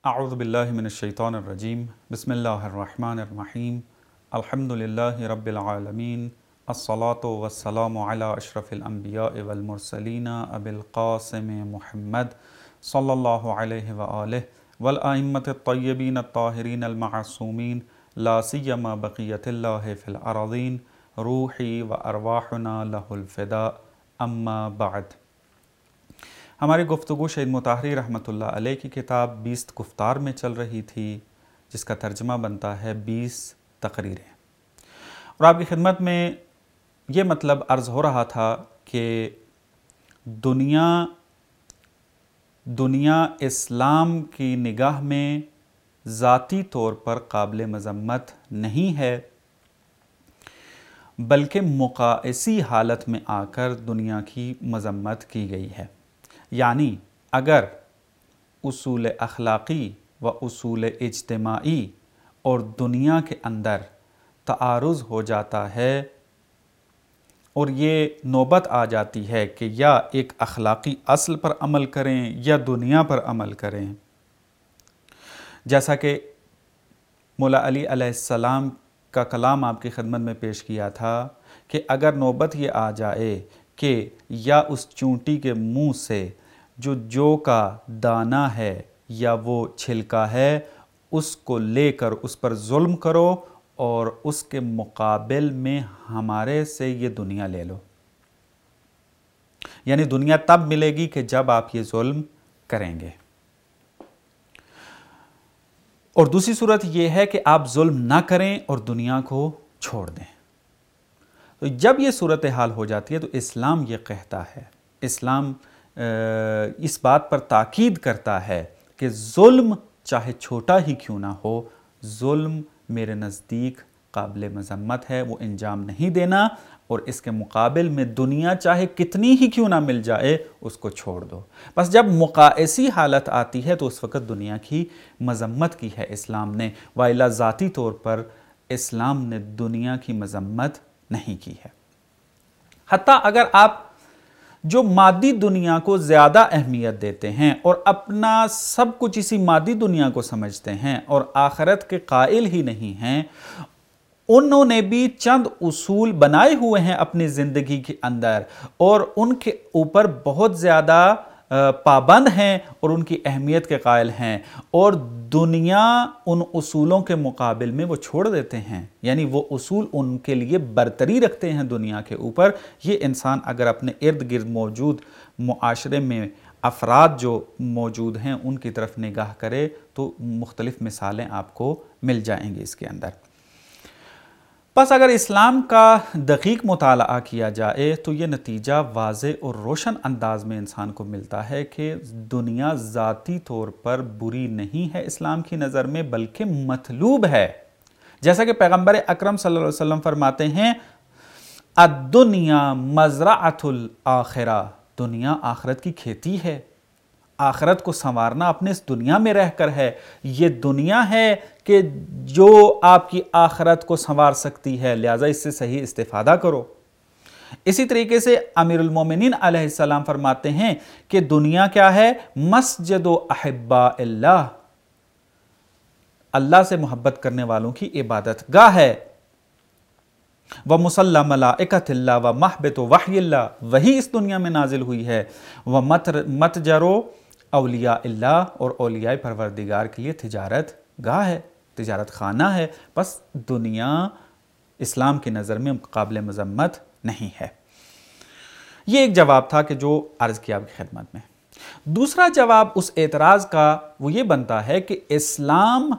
اعوذ باللہ من الشیطان الرجیم بسم اللہ الرحمن الرحیم الحمدللہ رب العالمین الصلاة والسلام علی اشرف الانبیاء والمرسلین ابی القاسم محمد صلی اللہ علیہ وآلہ والائمة الطیبین الطاہرین المعصومین لا سیما بقیت اللہ فی الارضین روحی و ارواحنا لہ الفداء اما بعد۔ ہماری گفتگو شہید مطہری رحمۃ اللہ علیہ کی کتاب 20 گفتار میں چل رہی تھی، جس کا ترجمہ بنتا ہے 20 تقریریں، اور آپ کی خدمت میں یہ مطلب عرض ہو رہا تھا کہ دنیا اسلام کی نگاہ میں ذاتی طور پر قابل مذمت نہیں ہے، بلکہ مقایسی حالت میں آ کر دنیا کی مذمت کی گئی ہے۔ یعنی اگر اصول اخلاقی و اصول اجتماعی اور دنیا کے اندر تعارض ہو جاتا ہے اور یہ نوبت آ جاتی ہے کہ یا ایک اخلاقی اصل پر عمل کریں یا دنیا پر عمل کریں، جیسا کہ مولا علی علیہ السلام کا کلام آپ کی خدمت میں پیش کیا تھا کہ اگر نوبت یہ آ جائے کہ یا اس چونٹی کے منہ سے جو کا دانہ ہے یا وہ چھلکا ہے اس کو لے کر اس پر ظلم کرو اور اس کے مقابل میں ہمارے سے یہ دنیا لے لو، یعنی دنیا تب ملے گی کہ جب آپ یہ ظلم کریں گے، اور دوسری صورت یہ ہے کہ آپ ظلم نہ کریں اور دنیا کو چھوڑ دیں۔ تو جب یہ صورتحال ہو جاتی ہے تو اسلام یہ کہتا ہے، اسلام اس بات پر تاکید کرتا ہے کہ ظلم چاہے چھوٹا ہی کیوں نہ ہو، ظلم میرے نزدیک قابل مذمت ہے، وہ انجام نہیں دینا، اور اس کے مقابل میں دنیا چاہے کتنی ہی کیوں نہ مل جائے اس کو چھوڑ دو۔ بس جب مقایسی حالت آتی ہے تو اس وقت دنیا کی مذمت کی ہے اسلام نے، وإلا ذاتی طور پر اسلام نے دنیا کی مذمت نہیں کی ہے۔ حتیٰ اگر آپ جو مادی دنیا کو زیادہ اہمیت دیتے ہیں اور اپنا سب کچھ اسی مادی دنیا کو سمجھتے ہیں اور آخرت کے قائل ہی نہیں ہیں، انہوں نے بھی چند اصول بنائے ہوئے ہیں اپنی زندگی کے اندر اور ان کے اوپر بہت زیادہ پابند ہیں اور ان کی اہمیت کے قائل ہیں، اور دنیا ان اصولوں کے مقابل میں وہ چھوڑ دیتے ہیں، یعنی وہ اصول ان کے لیے برتری رکھتے ہیں دنیا کے اوپر۔ یہ انسان اگر اپنے ارد گرد موجود معاشرے میں افراد جو موجود ہیں ان کی طرف نگاہ کرے تو مختلف مثالیں آپ کو مل جائیں گی اس کے اندر۔ بس اگر اسلام کا دقیق مطالعہ کیا جائے تو یہ نتیجہ واضح اور روشن انداز میں انسان کو ملتا ہے کہ دنیا ذاتی طور پر بری نہیں ہے اسلام کی نظر میں، بلکہ مطلوب ہے۔ جیسا کہ پیغمبر اکرم صلی اللہ علیہ وسلم فرماتے ہیں الدنیا مزرعۃ الآخرہ، دنیا آخرت کی کھیتی ہے، آخرت کو سنوارنا اپنے اس دنیا میں رہ کر ہے۔ یہ دنیا ہے کہ جو آپ کی آخرت کو سنوار سکتی ہے، لہٰذا اس سے صحیح استفادہ کرو۔ اسی طریقے سے امیر المومنین علیہ السلام فرماتے ہیں کہ دنیا کیا ہے؟ مسجد احباء اللہ، اللہ سے محبت کرنے والوں کی عبادت گاہ ہے۔ وَمُصَلَّى مَلَائِكَةِ اللَّهِ وَمَحْبِطُ وَحْيِ اللَّهِ، وہی اس دنیا میں نازل ہوئی ہے۔ وَمَتْجَرُ اولیاء اللہ، اور اولیاء پروردگار کے لیے تجارت گاہ ہے، تجارت خانہ ہے۔ بس دنیا اسلام کی نظر میں قابل مذمت نہیں ہے۔ یہ ایک جواب تھا کہ جو عرض کیا آپ کی خدمت میں۔ دوسرا جواب اس اعتراض کا وہ یہ بنتا ہے کہ اسلام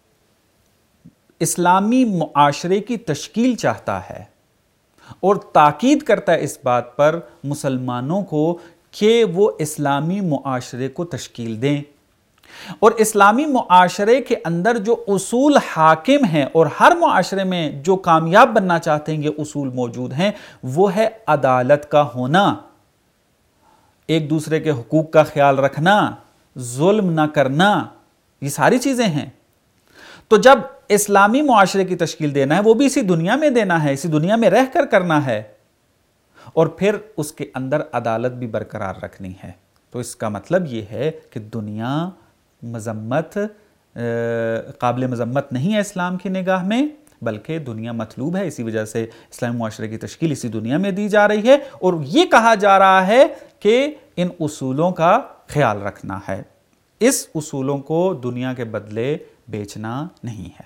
اسلامی معاشرے کی تشکیل چاہتا ہے اور تاکید کرتا ہے اس بات پر مسلمانوں کو کہ وہ اسلامی معاشرے کو تشکیل دیں، اور اسلامی معاشرے کے اندر جو اصول حاکم ہیں اور ہر معاشرے میں جو کامیاب بننا چاہتے ہیں یہ اصول موجود ہیں، وہ ہے عدالت کا ہونا، ایک دوسرے کے حقوق کا خیال رکھنا، ظلم نہ کرنا، یہ ساری چیزیں ہیں۔ تو جب اسلامی معاشرے کی تشکیل دینا ہے وہ بھی اسی دنیا میں دینا ہے، اسی دنیا میں رہ کر کرنا ہے، اور پھر اس کے اندر عدالت بھی برقرار رکھنی ہے۔ تو اس کا مطلب یہ ہے کہ دنیا مذمت قابل مذمت نہیں ہے اسلام کی نگاہ میں، بلکہ دنیا مطلوب ہے. اسی وجہ سے اسلامی معاشرے کی تشکیل اسی دنیا میں دی جا رہی ہے، اور یہ کہا جا رہا ہے کہ ان اصولوں کا خیال رکھنا ہے، اس اصولوں کو دنیا کے بدلے بیچنا نہیں ہے.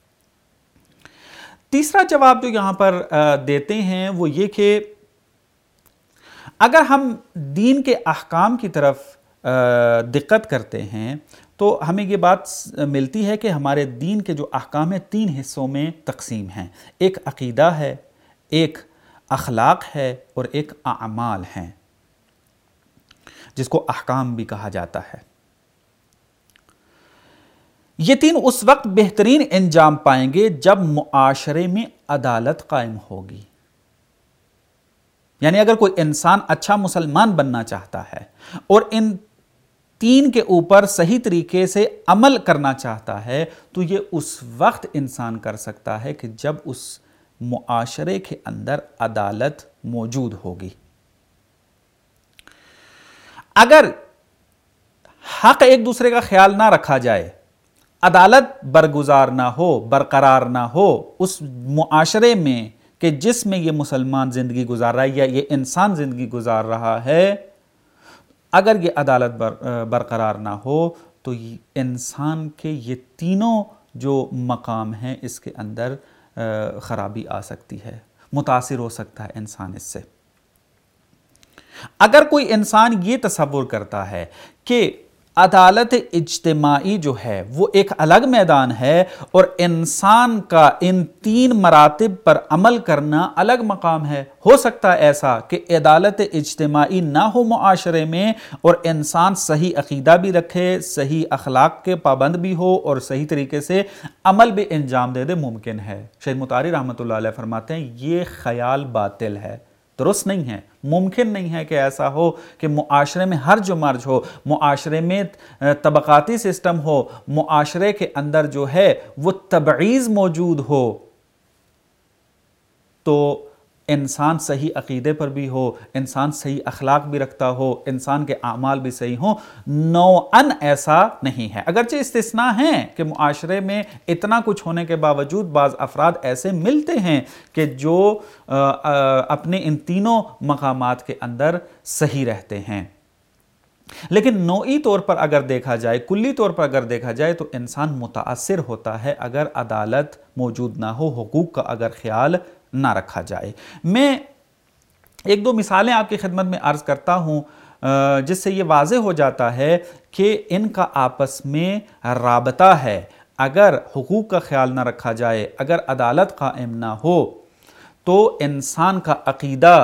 تیسرا جواب جو یہاں پر دیتے ہیں وہ یہ کہ اگر ہم دین کے احکام کی طرف دقت کرتے ہیں تو ہمیں یہ بات ملتی ہے کہ ہمارے دین کے جو احکام ہیں 3 حصوں میں تقسیم ہیں. ایک عقیدہ ہے، ایک اخلاق ہے، اور ایک اعمال ہیں، جس کو احکام بھی کہا جاتا ہے. یہ 3 اس وقت بہترین انجام پائیں گے جب معاشرے میں عدالت قائم ہوگی. یعنی اگر کوئی انسان اچھا مسلمان بننا چاہتا ہے اور ان 3 کے اوپر صحیح طریقے سے عمل کرنا چاہتا ہے تو یہ اس وقت انسان کر سکتا ہے کہ جب اس معاشرے کے اندر عدالت موجود ہوگی. اگر حق ایک دوسرے کا خیال نہ رکھا جائے، عدالت برگزار نہ ہو، برقرار نہ ہو اس معاشرے میں کہ جس میں یہ مسلمان زندگی گزار رہا ہے یا یہ انسان زندگی گزار رہا ہے، اگر یہ عدالت برقرار نہ ہو تو انسان کے یہ تینوں جو مقام ہیں اس کے اندر خرابی آ سکتی ہے، متاثر ہو سکتا ہے انسان اس سے. اگر کوئی انسان یہ تصور کرتا ہے کہ عدالت اجتماعی جو ہے وہ ایک الگ میدان ہے اور انسان کا ان 3 مراتب پر عمل کرنا الگ مقام ہے، ہو سکتا ہے ایسا کہ عدالت اجتماعی نہ ہو معاشرے میں اور انسان صحیح عقیدہ بھی رکھے، صحیح اخلاق کے پابند بھی ہو اور صحیح طریقے سے عمل بھی انجام دے ممکن ہے. شہید مطہری رحمۃ اللہ علیہ فرماتے ہیں یہ خیال باطل ہے، درست نہیں ہے، ممکن نہیں ہے کہ ایسا ہو کہ معاشرے میں ہر جو مرج ہو، معاشرے میں طبقاتی سسٹم ہو، معاشرے کے اندر جو ہے وہ تبعیض موجود ہو، تو انسان صحیح عقیدے پر بھی ہو، انسان صحیح اخلاق بھی رکھتا ہو، انسان کے اعمال بھی صحیح ہوں. نوعاً ایسا نہیں ہے، اگرچہ استثناء ہیں کہ معاشرے میں اتنا کچھ ہونے کے باوجود بعض افراد ایسے ملتے ہیں کہ جو اپنے ان تینوں مقامات کے اندر صحیح رہتے ہیں. لیکن نوعی طور پر اگر دیکھا جائے، کلی طور پر اگر دیکھا جائے تو انسان متاثر ہوتا ہے اگر عدالت موجود نہ ہو، حقوق کا اگر خیال نہ رکھا جائے. میں 1-2 مثالیں آپ کی خدمت میں عرض کرتا ہوں جس سے یہ واضح ہو جاتا ہے کہ ان کا آپس میں رابطہ ہے. اگر حقوق کا خیال نہ رکھا جائے، اگر عدالت قائم نہ ہو تو انسان کا عقیدہ،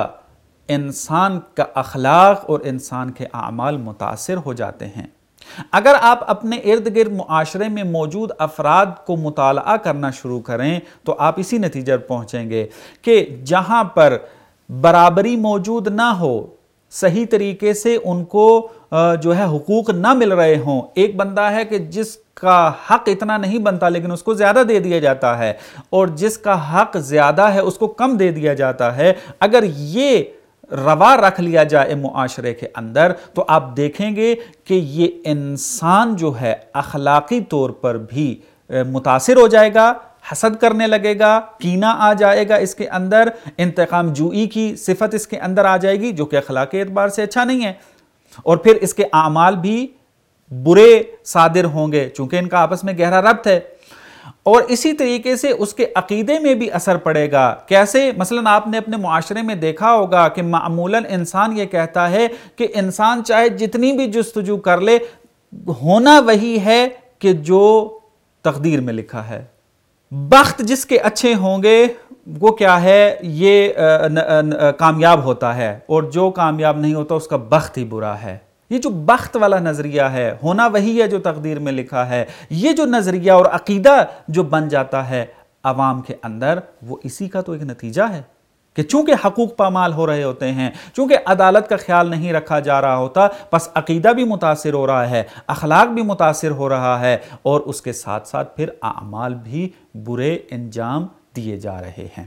انسان کا اخلاق اور انسان کے اعمال متاثر ہو جاتے ہیں. اگر آپ اپنے ارد گرد معاشرے میں موجود افراد کو مطالعہ کرنا شروع کریں تو آپ اسی نتیجے پر پہنچیں گے کہ جہاں پر برابری موجود نہ ہو، صحیح طریقے سے ان کو جو ہے حقوق نہ مل رہے ہوں، ایک بندہ ہے کہ جس کا حق اتنا نہیں بنتا لیکن اس کو زیادہ دے دیا جاتا ہے، اور جس کا حق زیادہ ہے اس کو کم دے دیا جاتا ہے، اگر یہ روا رکھ لیا جائے معاشرے کے اندر تو آپ دیکھیں گے کہ یہ انسان جو ہے اخلاقی طور پر بھی متاثر ہو جائے گا، حسد کرنے لگے گا، کینہ آ جائے گا اس کے اندر، انتقام جوئی کی صفت اس کے اندر آ جائے گی جو کہ اخلاقی اعتبار سے اچھا نہیں ہے، اور پھر اس کے اعمال بھی برے صادر ہوں گے چونکہ ان کا آپس میں گہرا ربط ہے. اور اسی طریقے سے اس کے عقیدے میں بھی اثر پڑے گا. کیسے؟ مثلا آپ نے اپنے معاشرے میں دیکھا ہوگا کہ معمولاً انسان یہ کہتا ہے کہ انسان چاہے جتنی بھی جستجو کر لے، ہونا وہی ہے کہ جو تقدیر میں لکھا ہے. بخت جس کے اچھے ہوں گے وہ کیا ہے، یہ کامیاب ہوتا ہے، اور جو کامیاب نہیں ہوتا اس کا بخت ہی برا ہے. یہ جو بخت والا نظریہ ہے، ہونا وہی ہے جو تقدیر میں لکھا ہے، یہ جو نظریہ اور عقیدہ جو بن جاتا ہے عوام کے اندر، وہ اسی کا تو ایک نتیجہ ہے کہ چونکہ حقوق پامال ہو رہے ہوتے ہیں، چونکہ عدالت کا خیال نہیں رکھا جا رہا ہوتا، پس عقیدہ بھی متاثر ہو رہا ہے، اخلاق بھی متاثر ہو رہا ہے، اور اس کے ساتھ ساتھ پھر اعمال بھی برے انجام دیے جا رہے ہیں.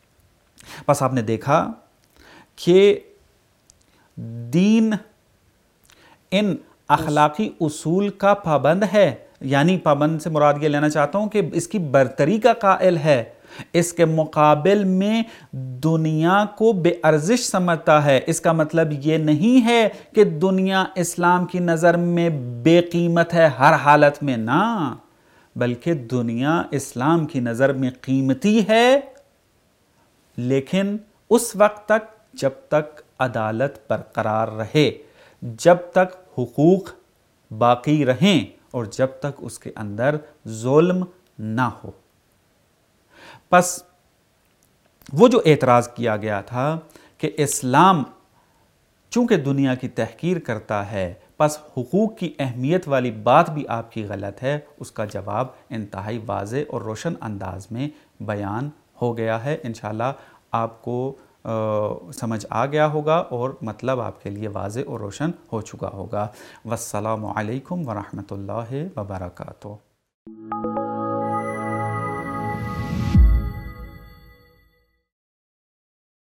پس آپ نے دیکھا کہ دین ان اخلاقی اصول کا پابند ہے، یعنی پابند سے مراد یہ لینا چاہتا ہوں کہ اس کی برتری کا قائل ہے، اس کے مقابل میں دنیا کو بے ارزش سمجھتا ہے، اس کا مطلب یہ نہیں ہے کہ دنیا اسلام کی نظر میں بے قیمت ہے ہر حالت میں، نہ، بلکہ دنیا اسلام کی نظر میں قیمتی ہے، لیکن اس وقت تک جب تک عدالت برقرار رہے، جب تک حقوق باقی رہیں اور جب تک اس کے اندر ظلم نہ ہو۔ پس وہ جو اعتراض کیا گیا تھا کہ اسلام چونکہ دنیا کی تحقیر کرتا ہے، پس حقوق کی اہمیت والی بات بھی آپ کی غلط ہے، اس کا جواب انتہائی واضح اور روشن انداز میں بیان ہو گیا ہے۔ انشاءاللہ آپ کو سمجھ آ گیا ہوگا اور مطلب آپ کے لیے واضح اور روشن ہو چکا ہوگا۔ والسلام علیکم ورحمۃ اللہ وبرکاتہ۔